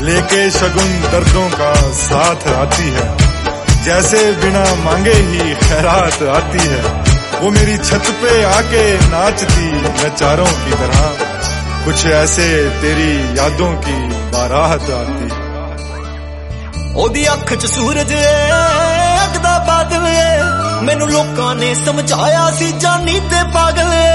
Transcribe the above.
लेके शगुन दर्दों का साथ आती है, जैसे बिना मांगे ही खैरात आती है। वो मेरी छत पे आके नाचती नचारों की तरह, कुछ ऐसे तेरी यादों की बारात आती है। ओदी अख च सूरज अग दा बादल, मैनू लोकां ने समझाया सी जानी ते पागल।